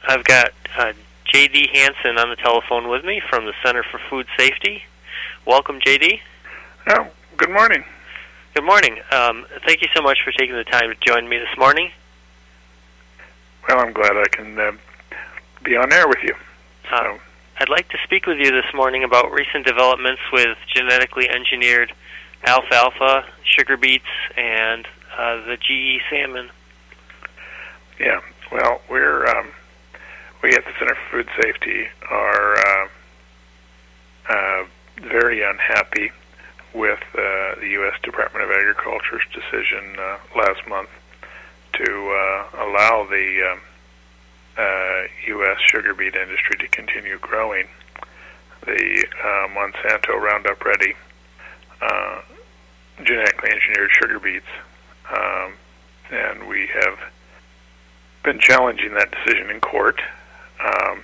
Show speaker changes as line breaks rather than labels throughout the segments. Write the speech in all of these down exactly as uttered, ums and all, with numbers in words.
I've got uh, J D Hansen on the telephone with me from the Center for Food Safety. Welcome, J D.
Oh, good morning.
Good morning. Um, thank you so much for taking the time to join me this morning.
Well, I'm glad I can uh, be on air with you. So.
Uh, I'd like to speak with you this morning about recent developments with genetically engineered alfalfa, sugar beets, and uh, the G E salmon.
Yeah, well, we're um, we at the Center for Food Safety are uh, uh, very unhappy with uh, the U S Department of Agriculture's decision uh, last month to uh, allow the um, uh, U S sugar beet industry to continue growing the uh, Monsanto Roundup Ready uh, genetically engineered sugar beets. Um, and we have been challenging that decision in court. Um,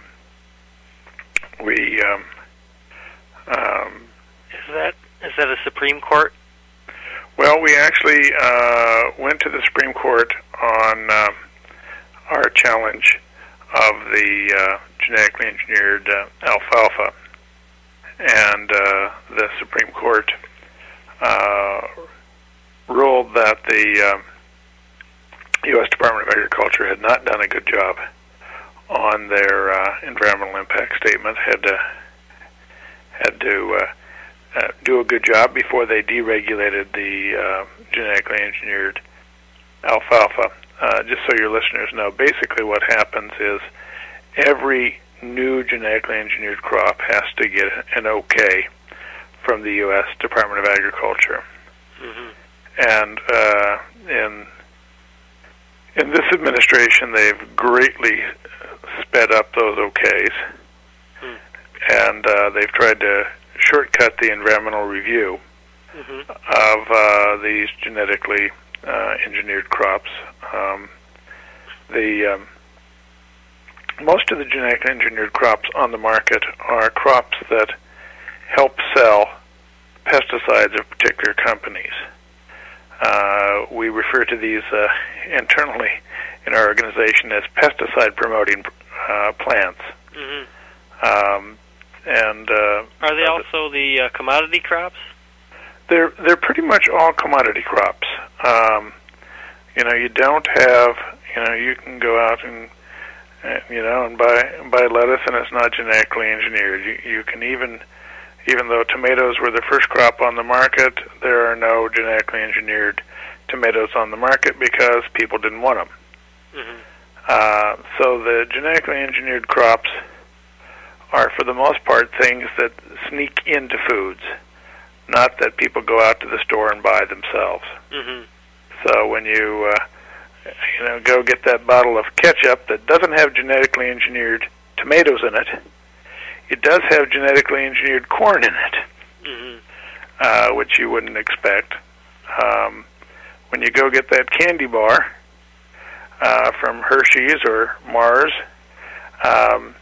we um, um,
is that is that a Supreme Court?
Well, we actually uh, went to the Supreme Court on uh, our challenge of the uh, genetically engineered uh, alfalfa, and uh, the Supreme Court uh, ruled that the uh, U S Department of Agriculture had not done a good job on their uh, environmental impact statement, had to, had to uh, uh, do a good job before they deregulated the uh, genetically engineered alfalfa. Uh, just so your listeners know, basically what happens is every new genetically engineered crop has to get an okay from the U S Department of Agriculture.
Mm-hmm.
And uh, in in this administration, they've greatly sped up those okays, mm. and uh, they've tried to shortcut the environmental review mm-hmm. of uh, these genetically uh, engineered crops. Um, the um, most of the genetically engineered crops on the market are crops that help sell pesticides of particular companies. Uh, we refer to these uh, internally in our organization as pesticide-promoting uh, plants.
Mm-hmm.
Um, and uh,
are they also the uh, commodity crops?
They're they're pretty much all commodity crops. Um, you know, you don't have you know you can go out and uh, you know and buy buy lettuce and it's not genetically engineered. You you can even Even though tomatoes were the first crop on the market, there are no genetically engineered tomatoes on the market because people didn't want them. Mm-hmm. Uh, so the genetically engineered crops are, for the most part, things that sneak into foods, not that people go out to the store and buy themselves.
Mm-hmm.
So when you, uh, you know, go get that bottle of ketchup that doesn't have genetically engineered tomatoes in it, it does have genetically engineered corn in it, mm-hmm. uh, which you wouldn't expect. Um, when you go get that candy bar uh, from Hershey's or Mars, um,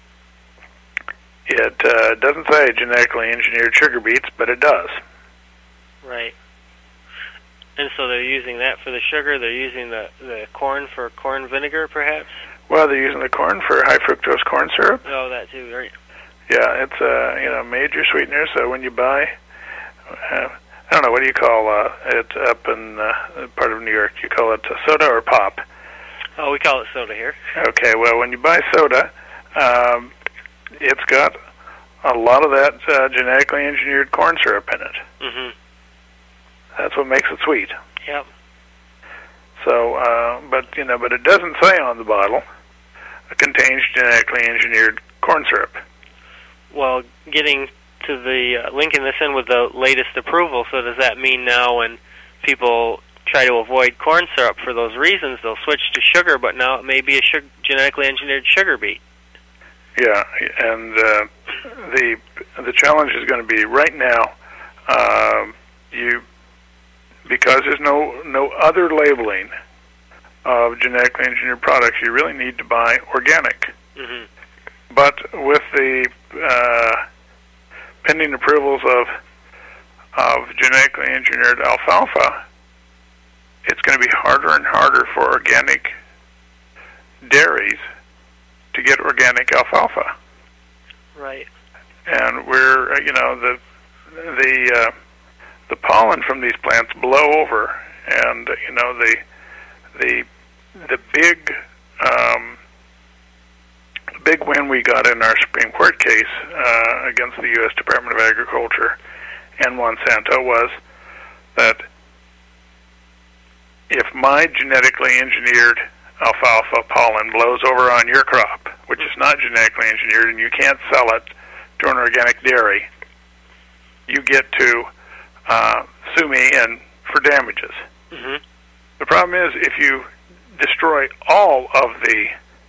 it uh, doesn't say genetically engineered sugar beets, but it does.
Right. And so they're using that for the sugar. They're using the, the corn for corn vinegar, perhaps?
Well, they're using the corn for high fructose corn syrup.
Oh, that too, right.
Yeah, it's a you know major sweetener. So when you buy, uh, I don't know what do you call uh, it up in uh, part of New York. You call it soda or pop?
Oh, we call it soda here.
Okay, well when you buy soda, um, it's got a lot of that uh, genetically engineered corn syrup in it.
Mm-hmm.
That's what makes it sweet.
Yep.
So, uh, but you know, but it doesn't say on the bottle it contains genetically engineered corn syrup.
Well, getting to the uh, linking this in with the latest approval, so does that mean now when people try to avoid corn syrup for those reasons, they'll switch to sugar, but now it may be a sugar, genetically engineered sugar beet?
Yeah, and uh, the the challenge is going to be right now. Uh, you because there's no no other labeling of genetically engineered products, you really need to buy organic. Mm-hmm. But with the uh, pending approvals of of genetically engineered alfalfa, it's going to be harder and harder for organic dairies organic alfalfa.
Right.
And we're, uh, you know, the the uh, the pollen from these plants blow over, and you know the the the big um, big win we got in our Supreme Court case uh, against the U S Department of Agriculture and Monsanto was that if my genetically engineered alfalfa pollen blows over on your crop, which is not genetically engineered, and you can't sell it to an organic dairy, you get to uh, sue me and for damages.
Mm-hmm.
The problem is if you destroy all of the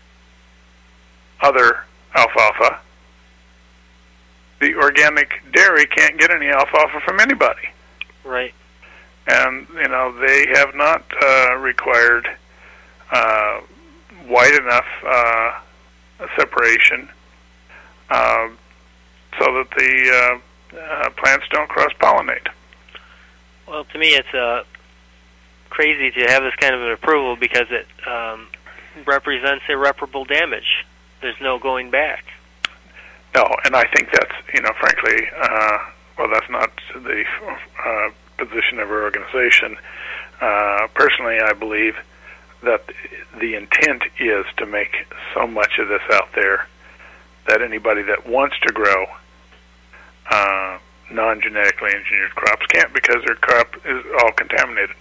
other alfalfa, the organic dairy can't get any alfalfa from anybody.
Right.
And, you know, they have not uh, required uh, wide enough uh, separation uh, so that the uh, uh, plants don't cross-pollinate.
Well, to me, it's uh, crazy to have this kind of an approval because it um, represents irreparable damage. There's no going back.
No, and I think that's, you know, frankly, uh, well, that's not the uh, position of our organization. Uh, personally, I believe that the intent is to make so much of this out there that anybody that wants to grow uh, non-genetically engineered crops can't because their crop is all contaminated.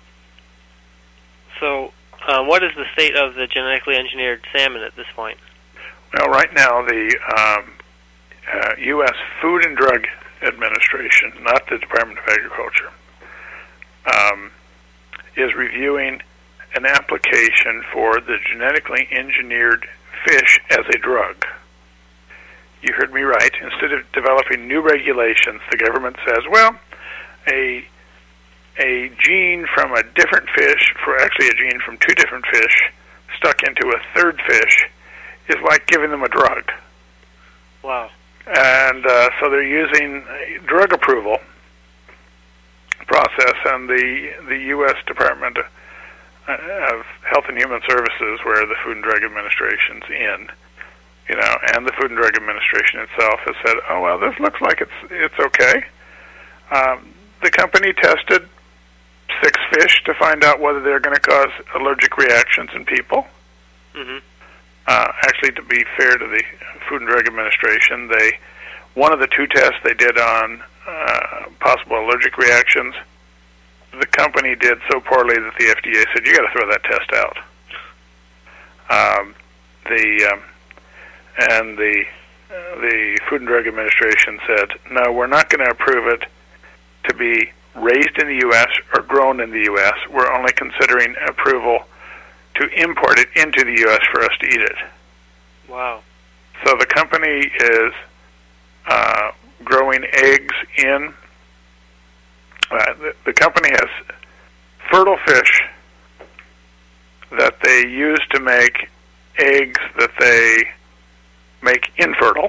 So, uh, what is the state of the genetically engineered salmon at this point?
Well, right now, the um, uh, U S Food and Drug Administration, not the Department of Agriculture, um, is reviewing an application for the genetically engineered fish as a drug. You heard me right. Instead of developing new regulations, the government says, well, a a gene from a different fish, for actually a gene from two different fish, stuck into a third fish, is like giving them a drug.
Wow.
And uh, so they're using a drug approval process, and the the U S Department of Health and Human Services, where the Food and Drug Administration's in, you know, and the Food and Drug Administration itself has said, oh, well, this looks like it's it's okay. Um, the company tested six fish to find out whether they're going to cause allergic reactions in people.
Mm-hmm.
Uh, actually, to be fair to the Food and Drug Administration, they one of the two tests they did on uh, possible allergic reactions, the company did so poorly that the F D A said, you got to throw that test out. Um, the um, and the uh, the Food and Drug Administration said, no, we're not going to approve it to be raised in the U S or grown in the U S. We're only considering approval to import it into the U S for us to eat it.
Wow.
So the company is uh, growing eggs in, uh, the, the company has fertile fish that they use to make eggs that they make infertile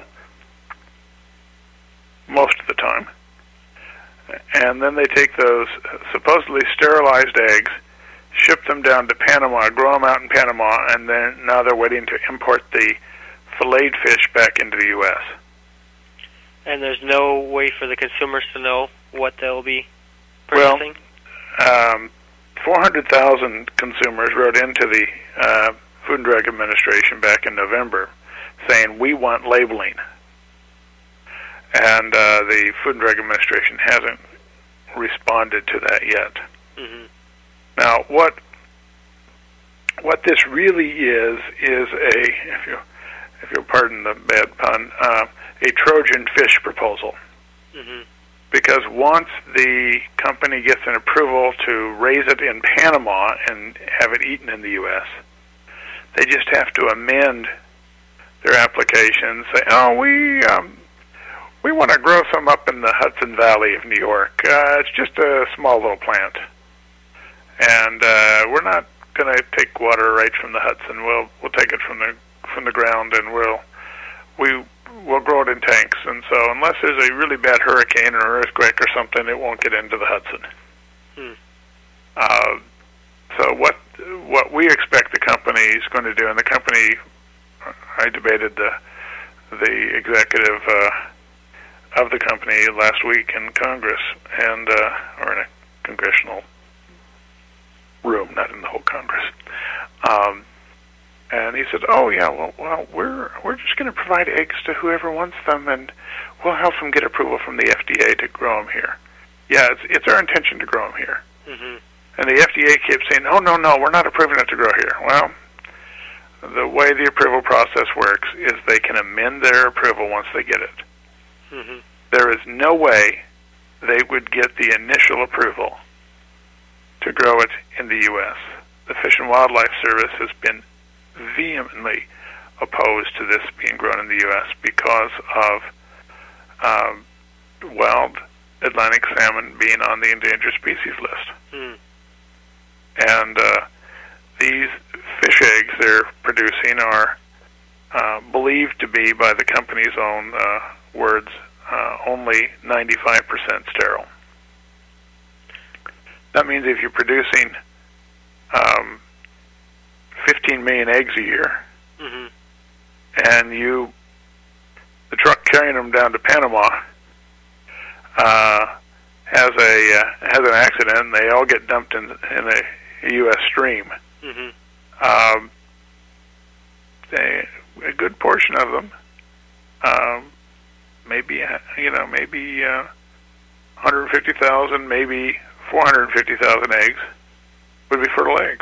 most of the time. And then they take those supposedly sterilized eggs, ship them down to Panama, grow them out in Panama, and then now they're waiting to import the filleted fish back into the U S.
And there's no way for the consumers to know what they'll be purchasing?
Well, um, four hundred thousand consumers wrote into the uh, Food and Drug Administration back in November saying, we want labeling. And uh, the Food and Drug Administration hasn't responded to that yet.
Mm-hmm.
Now, what what this really is is a, if you if you'll pardon the bad pun, uh, a Trojan fish proposal.
Mm-hmm.
Because once the company gets an approval to raise it in Panama and have it eaten in the U S, they just have to amend their application and say, oh, we um, we want to grow some up in the Hudson Valley of New York. Uh, it's just a small little plant. And uh, we're not going to take water right from the Hudson. We'll we'll take it from the from the ground, and we'll we we'll grow it in tanks. And so, unless there's a really bad hurricane or earthquake or something, it won't get into the Hudson.
Hmm.
Uh, so what what we expect the company is going to do, and the company I debated the the executive uh, of the company last week in Congress, and uh, or in a congressional room, not in the whole Congress. Um, and he said, "Oh yeah, well, well, we're we're just going to provide eggs to whoever wants them, and we'll help them get approval from the F D A to grow them here." Yeah, it's it's our intention to grow them here.
Mm-hmm.
And the F D A kept saying, "Oh no, no, we're not approving it to grow here." Well, the way the approval process works is they can amend their approval once they get it.
Mm-hmm.
There is no way they would get the initial approval to grow it in the U S The Fish and Wildlife Service has been vehemently opposed to this being grown in the U S because of um, wild Atlantic salmon being on the endangered species list.
Mm.
And uh, these fish eggs they're producing are uh, believed to be, by the company's own uh, words, uh, only ninety-five percent sterile. That means if you're producing um, fifteen million eggs a year,
mm-hmm.
and you, the truck carrying them down to Panama, uh, has a uh, has an accident, and they all get dumped in in a, a U S stream.
Mm-hmm.
Um, they, a good portion of them, um, maybe you know, maybe uh, one hundred fifty thousand, maybe four hundred fifty thousand eggs would be fertile eggs.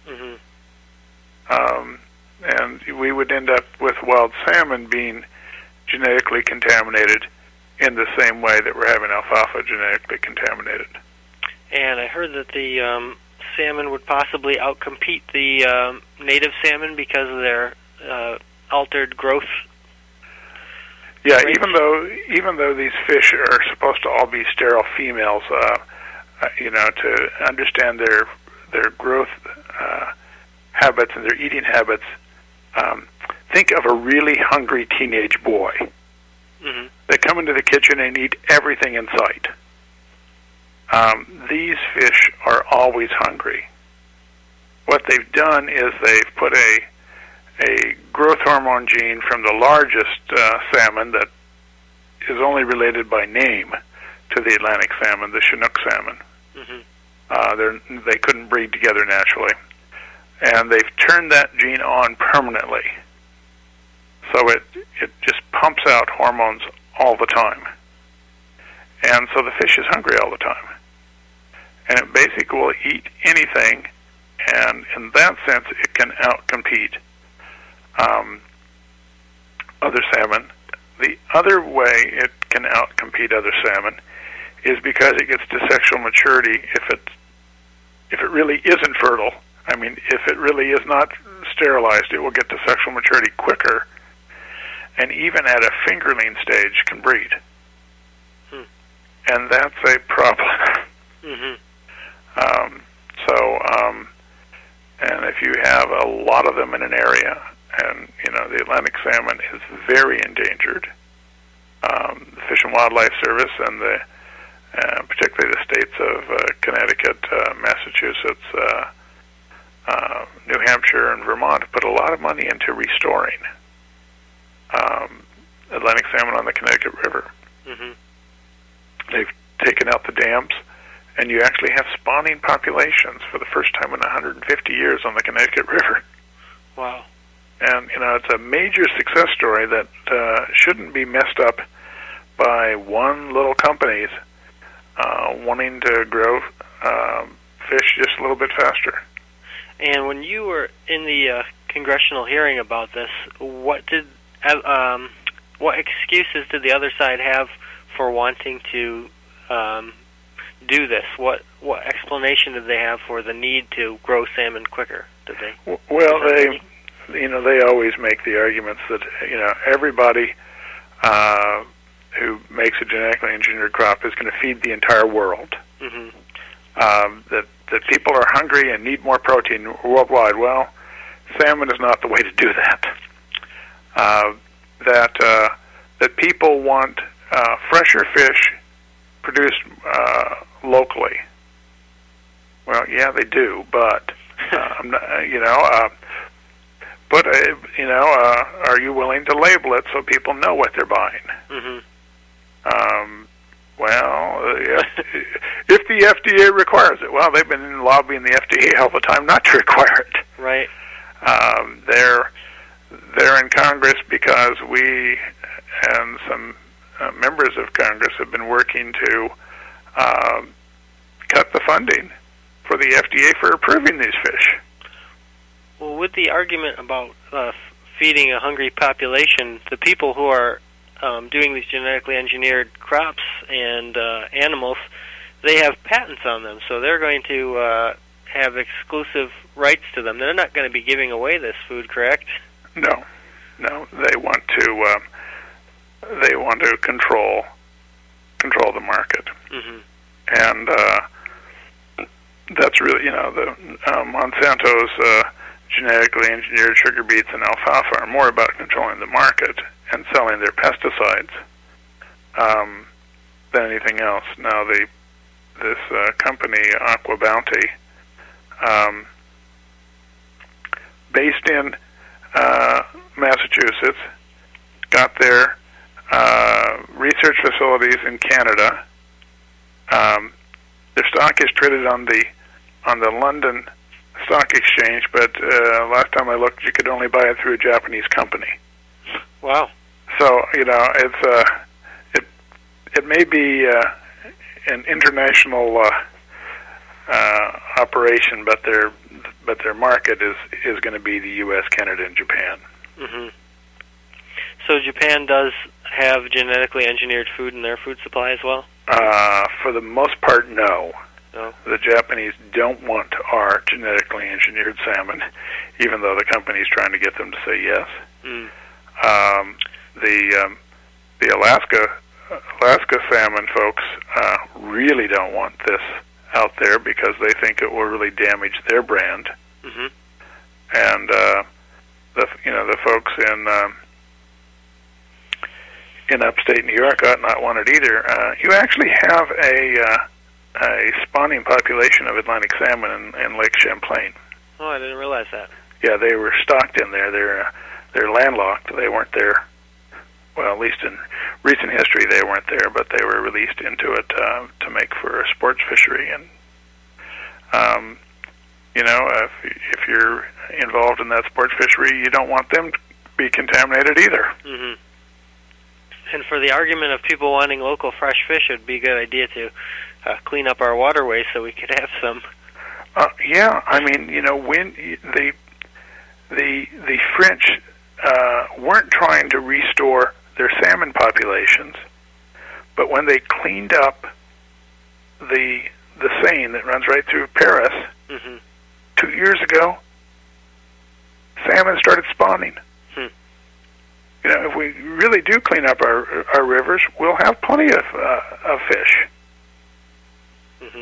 Mm-hmm.
Um, and we would end up with wild salmon being genetically contaminated in the same way that we're having alfalfa genetically contaminated.
And I heard that the um, salmon would possibly outcompete the um, native salmon because of their uh, altered growth.
Yeah,
rates.
even though even though these fish are supposed to all be sterile females, uh, uh, you know, to understand their their growth uh, habits and their eating habits, um, think of a really hungry teenage boy.
Mm-hmm.
They come into the kitchen and eat everything in sight. Um, these fish are always hungry. What they've done is they've put a a growth hormone gene from the largest uh, salmon that is only related by name to the Atlantic salmon, the Chinook salmon.
Mm-hmm.
Uh, they're, they couldn't breed together naturally. And they've turned that gene on permanently. So it, it just pumps out hormones all the time. And so the fish is hungry all the time. And it basically will eat anything, and in that sense it can outcompete um, other salmon. The other way it can outcompete other salmon is because it gets to sexual maturity if it, if it really isn't fertile. I mean, if it really is not sterilized, it will get to sexual maturity quicker, and even at a fingerling stage can breed.
Hmm.
And that's a problem.
Mm-hmm.
Um, so, um, and if you have a lot of them in an area, and, you know, the Atlantic salmon is very endangered, um, the Fish and Wildlife Service and the, uh, particularly the states of uh, Connecticut, uh, Massachusetts, uh, uh, New Hampshire, and Vermont put a lot of money into restoring um, Atlantic salmon on the Connecticut River.
Mm-hmm.
They've taken out the dams, and you actually have spawning populations for the first time in one hundred fifty years on the Connecticut River.
Wow.
And, you know, it's a major success story that uh, shouldn't be messed up by one little company's uh, wanting to grow um, fish just a little bit faster.
And when you were in the uh, congressional hearing about this, what did um, what excuses did the other side have for wanting to um, do this? What what explanation did they have for the need to grow salmon quicker? Did they?
Well, they, you know, they always make the arguments that, you know, everybody uh, who makes a genetically engineered crop is going to feed the entire world.
Mm-hmm.
Um, that that people are hungry and need more protein worldwide. Well, salmon is not the way to do that. Uh, that uh, that people want uh, fresher fish produced uh, locally. Well, yeah, they do, but uh, I'm not, you know, uh, but uh, you know, uh, are you willing to label it so people know what they're buying?
Mm-hmm.
Um, well, uh, if, if the F D A requires it, well, they've been lobbying the F D A all the time not to require it.
Right.
Um, they're they're in Congress because we and some uh, members of Congress have been working to um, cut the funding for the F D A for approving these fish.
Well, with the argument about uh, feeding a hungry population, the people who are um, doing these genetically engineered crops and uh, animals, they have patents on them, so they're going to uh, have exclusive rights to them. They're not going to be giving away this food, correct?
No, no. They want to. Um, they want to control control the market,
mm-hmm.
and uh, that's really, you know, the uh, Monsanto's uh, genetically engineered sugar beets and alfalfa are more about controlling the market and selling their pesticides um, than anything else. Now, the this uh, company, Aqua Bounty, um, based in uh, Massachusetts, got their uh, research facilities in Canada. Um, their stock is traded on the on the London Stock Exchange, but uh, last time I looked, you could only buy it through a Japanese company.
Wow!
So you know, it's uh, it it may be uh, an international uh, uh, operation, but their but their market is is going to be the U S, Canada, and Japan.
Mm-hmm. So Japan does have genetically engineered food in their food supply as well?
Uh, for the most part, no.
No.
The Japanese don't want our genetically engineered salmon, even though the company's trying to get them to say yes.
Mm.
Um, the um, the Alaska Alaska salmon folks uh, really don't want this out there because they think it will really damage their brand.
Mm-hmm.
And uh, the you know the folks in um, in upstate New York ought not want it either. Uh, you actually have a uh, a spawning population of Atlantic salmon in, in Lake Champlain.
Oh, I didn't realize that.
Yeah, they were stocked in there. They're uh, they're landlocked. They weren't there. Well, at least in recent history, they weren't there, but they were released into it uh, to make for a sports fishery. And um, you know, if if you're involved in that sports fishery, you don't want them to be contaminated either.
Mm-hmm. And for the argument of people wanting local fresh fish, it would be a good idea to uh, clean up our waterways so we could have some.
Uh, yeah, I mean, you know, when the the the French uh, weren't trying to restore their salmon populations, but when they cleaned up the the Seine that runs right through Paris
mm-hmm.
two years ago, salmon started spawning.
Hmm.
You know, if we really do clean up our our rivers, we'll have plenty of uh, of fish.
Mm-hmm.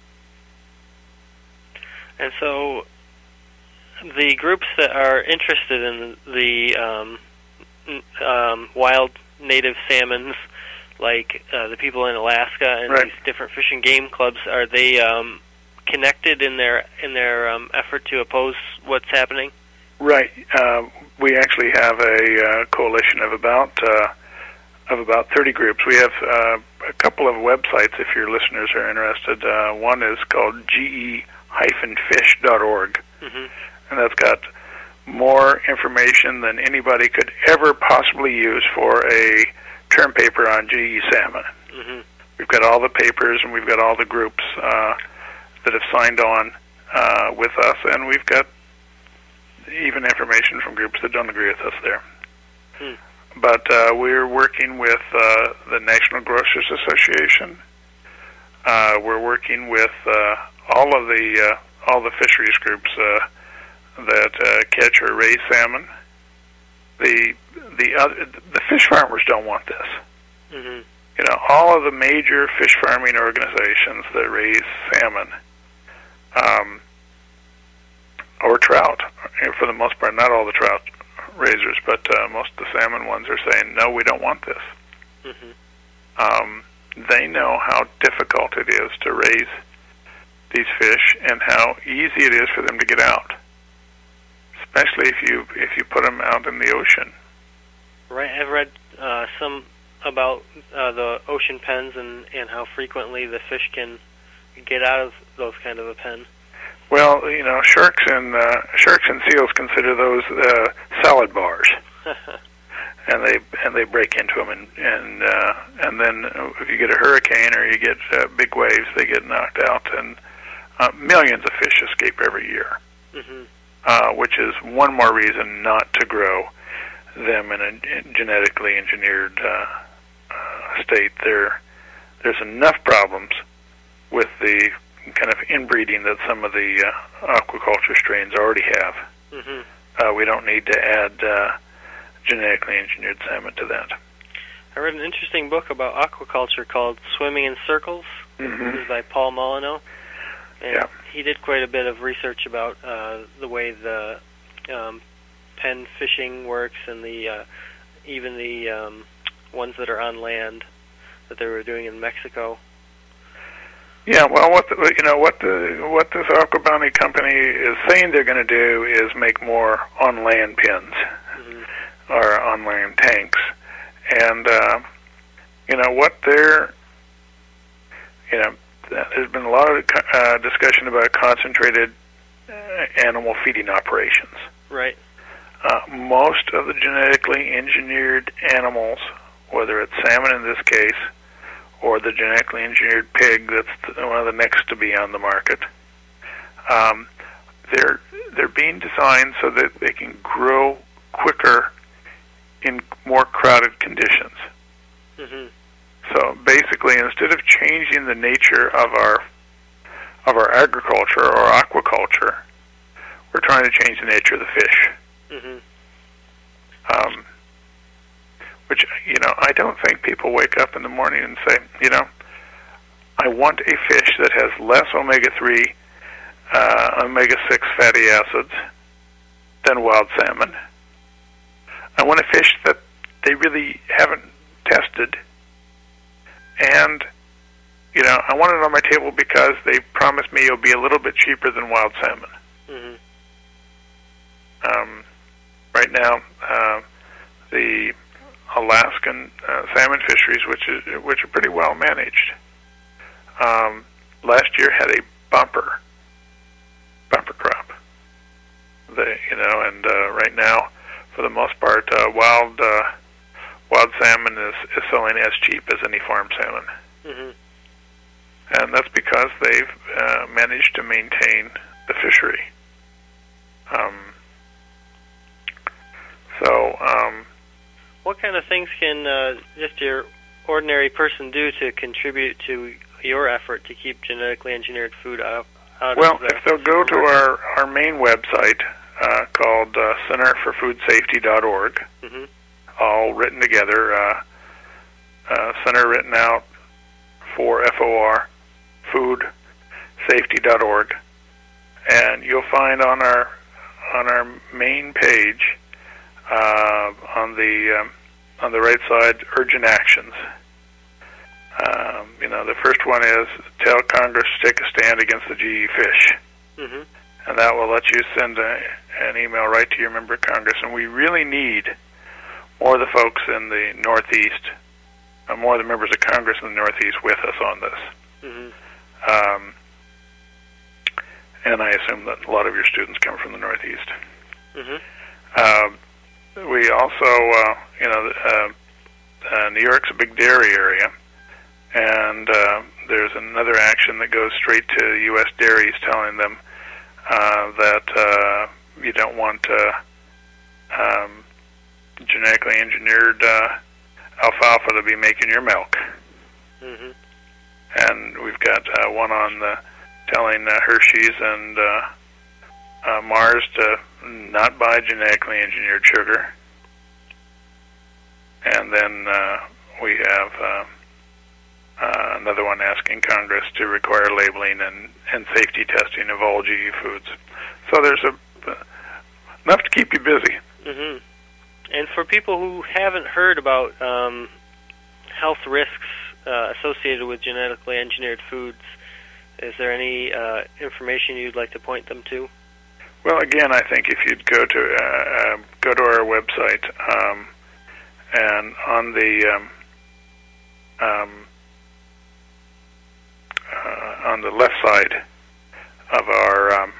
And so, the groups that are interested in the um, um, wild native salmons, like uh, the people in Alaska and
right.
these different fish and game clubs, are they um, connected in their in their um, effort to oppose what's happening?
Right. Uh, we actually have a uh, coalition of about uh, of about thirty groups. We have uh, a couple of websites if your listeners are interested. Uh, one is called G E fish dot org,
mm-hmm.
and that's got more information than anybody could ever possibly use for a term paper on G E salmon.
Mm-hmm.
We've got all the papers, and we've got all the groups uh, that have signed on uh, with us, and we've got even information from groups that don't agree with us there.
Hmm.
But uh, we're working with uh, the National Grocers Association. Uh, we're working with uh, all of the uh, all the fisheries groups uh, that uh, catch or raise salmon. The the other, the fish farmers don't want this.
Mm-hmm.
You know, all of the major fish farming organizations that raise salmon um, or trout, for the most part, not all the trout raisers, but uh, most of the salmon ones are saying, no, we don't want this.
Mm-hmm.
Um, they know how difficult it is to raise these fish and how easy it is for them to get out, especially if you if you put them out in the ocean.
Right. I've read uh, some about uh, the ocean pens and, and how frequently the fish can get out of those kind of a pen.
Well, you know, sharks and uh, sharks and seals consider those uh, salad bars, and they and they break into them, and and uh, and then if you get a hurricane or you get uh, big waves, they get knocked out, and uh, millions of fish escape every year,
mm-hmm.
uh, which is one more reason not to grow them in a genetically engineered uh, uh, state. There, there's enough problems with the kind of inbreeding that some of the uh, aquaculture strains already have.
Mm-hmm.
Uh, we don't need to add uh, genetically engineered salmon to that.
I read an interesting book about aquaculture called Swimming in Circles.
Mm-hmm.
This is by Paul Molyneux. And
yeah.
he did quite a bit of research about uh, the way the um, pen fishing works and the uh, even the um, ones that are on land that they were doing in Mexico.
Yeah, well, what the, you know, what the what this Aqua Bounty company is saying they're going to do is make more on-land pens
mm-hmm.
or on-land tanks, and uh, you know what they're, you know, there's been a lot of uh, discussion about concentrated uh, animal feeding operations.
Right.
Uh, most of the genetically engineered animals, whether it's salmon in this case, or the genetically engineered pig that's one of the next to be on the market, um, they're they're being designed so that they can grow quicker in more crowded conditions.
Mm-hmm.
So basically, instead of changing the nature of our of our agriculture or aquaculture, we're trying to change the nature of the fish.
Mm-hmm.
Um, Which, you know, I don't think people wake up in the morning and say, you know, I want a fish that has less omega three, uh, omega six fatty acids than wild salmon. I want a fish that they really haven't tested. And, you know, I want it on my table because they promised me it'll be a little bit cheaper than wild salmon.
Mm-hmm.
Um, right now, uh, the Alaskan uh, salmon fisheries, which is which are pretty well managed, um, last year had a bumper bumper crop. They, you know, and uh, right now, for the most part, uh, wild uh, wild salmon is, is selling as cheap as any farm salmon,
mm-hmm.
and that's because they've uh, managed to maintain the fishery. Um, so. Um,
What kind of things can uh, just your ordinary person do to contribute to your effort to keep genetically engineered food out, out
well,
of the...
Well, if they'll go to our, our main website uh, called uh, center for food safety dot org,
mm-hmm.
all written together, uh, uh, center written out for F O R, food safety dot org, and you'll find on our on our main page, Uh, on the um, on the right side, urgent actions. Um, you know, the first one is tell Congress to take a stand against the G E fish,
mm-hmm.
and that will let you send a, an email right to your member of Congress. And we really need more of the folks in the Northeast, uh, more of the members of Congress in the Northeast with us on this.
Mm-hmm.
Um, and I assume that a lot of your students come from the Northeast.
Mm-hmm.
Uh, We also, uh, you know, uh, uh, New York's a big dairy area, and uh, there's another action that goes straight to U S dairies telling them uh, that uh, you don't want uh, um, genetically engineered uh, alfalfa to be making your milk.
Mm-hmm.
And we've got uh, one on the telling uh, Hershey's and uh, uh, Mars to not buy genetically engineered sugar. And then uh, we have uh, uh, another one asking Congress to require labeling and, and safety testing of all G E foods. So there's a, uh, enough to keep you busy.
Mm-hmm. And for people who haven't heard about um, health risks uh, associated with genetically engineered foods, is there any uh, information you'd like to point them to?
Well, again, I think if you'd go to uh, uh, go to our website, um, and on the um, um, uh, on the left side of our um,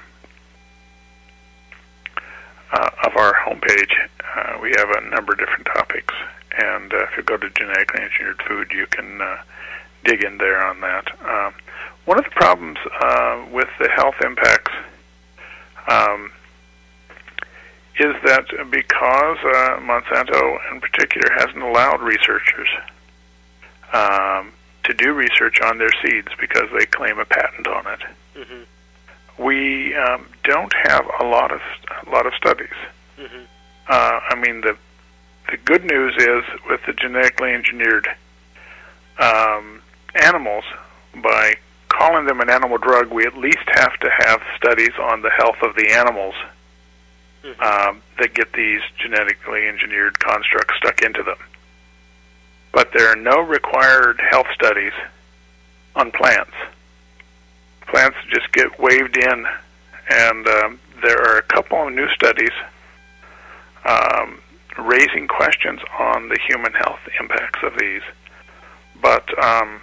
uh, of our homepage, uh, we have a number of different topics. And uh, if you go to genetically engineered food, you can uh, dig in there on that. Um, one of the problems uh, with the health impacts um, is that because uh, Monsanto in particular hasn't allowed researchers um, to do research on their seeds because they claim a patent on it, mm-hmm. we um, don't have a lot of a lot of studies. Mm-hmm. Uh, I mean, the the good news is with the genetically engineered um, animals, by calling them an animal drug, we at least have to have studies on the health of the animals mm-hmm. um, that get these genetically engineered constructs stuck into them. But there are no required health studies on plants. Plants just get waved in, and um, there are a couple of new studies um, raising questions on the human health impacts of these. But, um,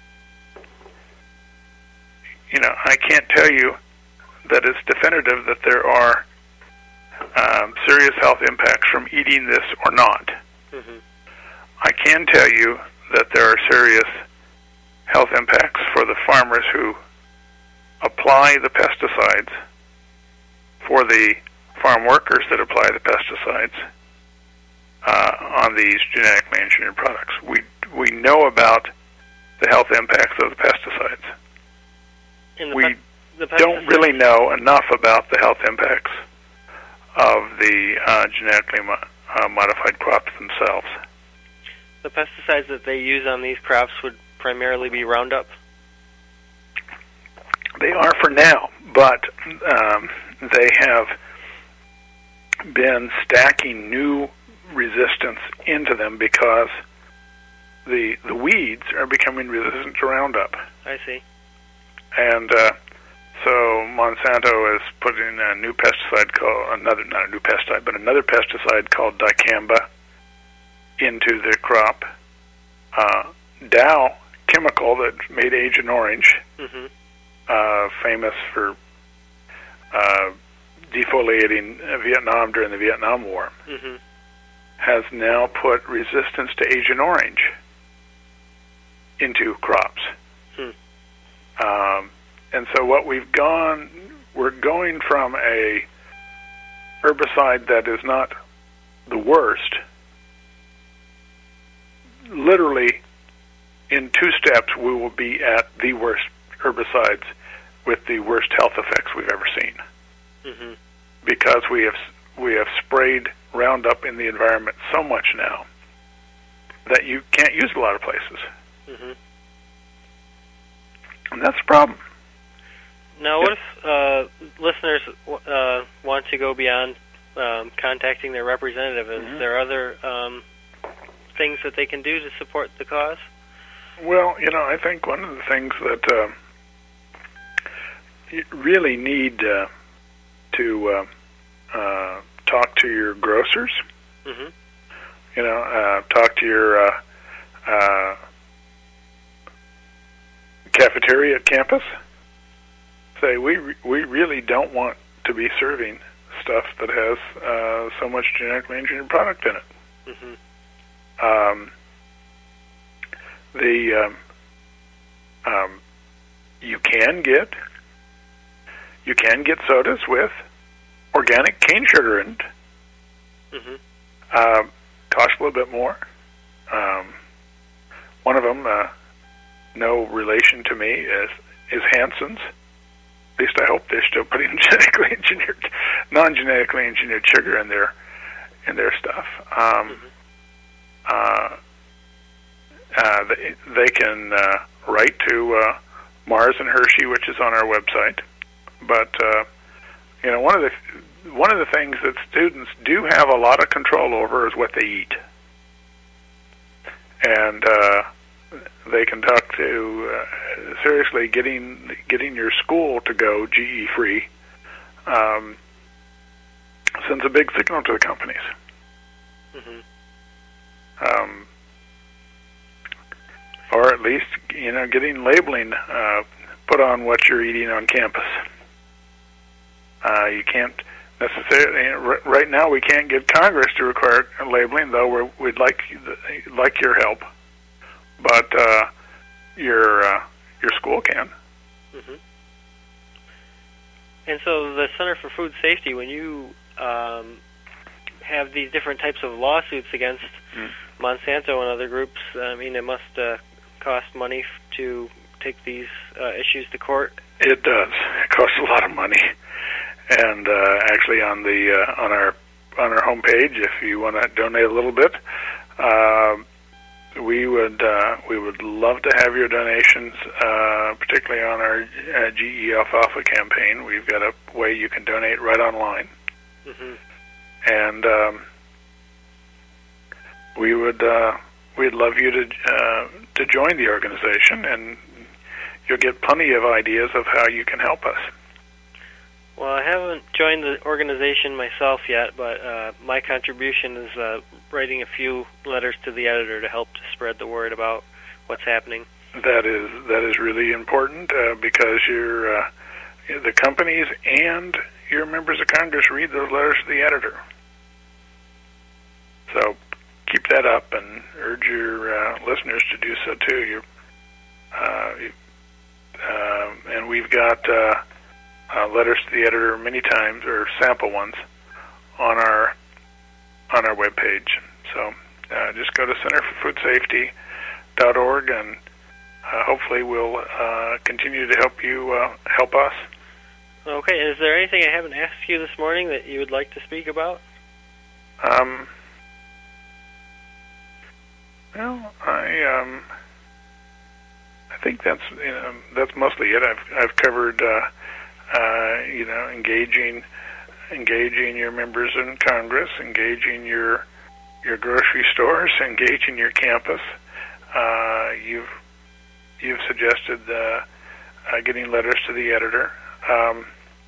you know, I can't tell you that it's definitive that there are um, serious health impacts from eating this or not. Mm-hmm. I can tell you that there are serious health impacts for the farmers who apply the pesticides, for the farm workers that apply the pesticides uh, on these genetically engineered products. We we know about the health impacts of the pesticides.
The
we
pe- the pesticides
don't really know enough about the health impacts of the uh, genetically mo- uh, modified crops themselves.
The pesticides that they use on these crops would primarily be Roundup?
They are for now, but um, they have been stacking new resistance into them because the the weeds are becoming resistant to Roundup.
I see.
And uh, so Monsanto is putting a new pesticide called, another, not a new pesticide, but another pesticide called dicamba into the crop. Uh, Dow Chemical, that made Agent Orange, mm-hmm. uh, famous for uh, defoliating Vietnam during the Vietnam War, mm-hmm. has now put resistance to Agent Orange into crops. Hmm. Um, and so what we've gone, we're going from a herbicide that is not the worst, literally in two steps we will be at the worst herbicides with the worst health effects we've ever seen. Mm-hmm. Because we have we have sprayed Roundup in the environment so much now that you can't use a lot of places. Mm-hmm. And that's a problem.
Now, what if uh, listeners uh, want to go beyond um, contacting their representative? Is mm-hmm. there other um, things that they can do to support the cause?
Well, you know, I think one of the things that uh, you really need uh, to uh, uh, talk to your grocers, mm-hmm. you know, uh, talk to your uh, uh, cafeteria at campus. Say, we re- we really don't want to be serving stuff that has uh, so much genetically engineered product in it. Mm-hmm. Um, the um, um, you can get you can get sodas with organic cane sugar in it. Mm-hmm. Uh, cost a little bit more. Um, one of them, uh, no relation to me, is is Hanson's. At least I hope they're still putting genetically engineered, non-genetically engineered sugar in their in their stuff. Um, mm-hmm. uh, uh, they, they can uh, write to uh, Mars and Hershey, which is on our website. But uh, you know, one of the one of the things that students do have a lot of control over is what they eat, and uh, they can talk to uh, seriously getting getting your school to go G E free um, sends a big signal to the companies.
Mm-hmm.
Um, or at least, you know, getting labeling uh, put on what you're eating on campus. Uh, you can't necessarily, right now we can't get Congress to require labeling, though we're, we'd like like your help. But uh, your uh, your school can.
Mm-hmm. And so the Center for Food Safety, when you um, have these different types of lawsuits against mm. Monsanto and other groups, I mean, it must uh, cost money f- to take these uh, issues to court.
It does. It costs a lot of money. And uh, actually, on the uh, on our on our homepage, if you want to donate a little bit, uh, we would uh, we would love to have your donations, uh, particularly on our uh, G E Alfalfa campaign. We've got a way you can donate right online,
mm-hmm.
and um, we would uh, we'd love you to uh, to join the organization, and you'll get plenty of ideas of how you can help us.
Well, I haven't joined the organization myself yet, but uh, my contribution is uh, writing a few letters to the editor to help to spread the word about what's happening.
That is that is really important uh, because you're, uh, the companies and your members of Congress read those letters to the editor. So keep that up and urge your uh, listeners to do so too. You're, uh, uh, and we've got Uh, Uh, letters to the editor many times, or sample ones, on our on our webpage. So uh, just go to center for food safety dot org, and uh, hopefully we'll uh, continue to help you uh, help us.
Okay. Is there anything I haven't asked you this morning that you would like to speak about?
Um. Well, I um. I think that's you know, that's mostly it. I've I've covered. Uh, Uh, you know, engaging, engaging your members in Congress, engaging your your grocery stores, engaging your campus. Uh, you've you've suggested uh, uh, getting letters to the editor. Um,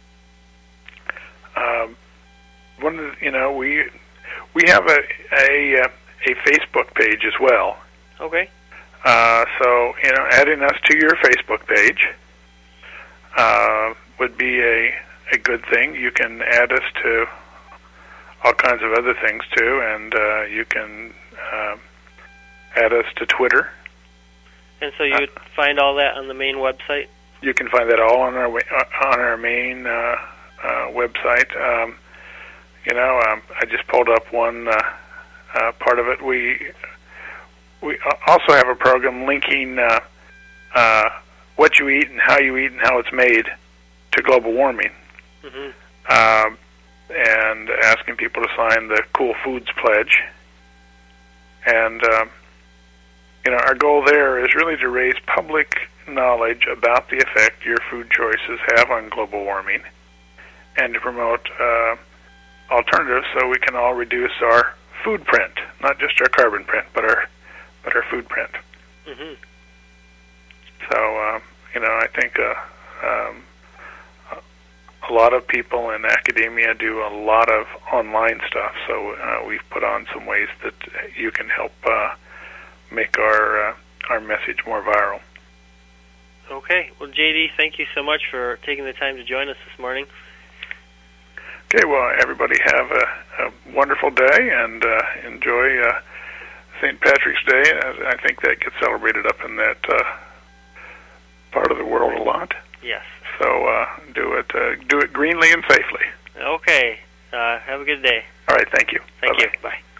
um, one of the, you know, we we have a a a Facebook page as well.
Okay.
Uh, so you know, adding us to your Facebook page Uh, would be a, a good thing. You can add us to all kinds of other things too, and uh, you can uh, add us to Twitter.
And so you would uh, find all that on the main website?
You can find that all on our on our main uh, uh, website. Um, you know, um, I just pulled up one uh, uh, part of it. We we also have a program linking uh, uh, what you eat and how you eat and how it's made to global warming,
mm-hmm.
um, and asking people to sign the Cool Foods Pledge. And um, you know, our goal there is really to raise public knowledge about the effect your food choices have on global warming, and to promote uh, alternatives so we can all reduce our food print, not just our carbon print, but our but our food print.
Mm-hmm.
So uh, you know, I think uh, um, a lot of people in academia do a lot of online stuff. So uh, we've put on some ways that you can help uh, make our uh, our message more viral.
Okay. Well, J D, thank you so much for taking the time to join us this morning.
Okay. Well, everybody have a, a wonderful day, and uh, enjoy uh, Saint Patrick's Day. I think that gets celebrated up in that uh, part of the world a lot.
Yes.
So uh, do it uh, do it greenly and safely.
Okay. Uh, have a good day.
All right. Thank you.
Thank
Bye-bye.
you. Bye.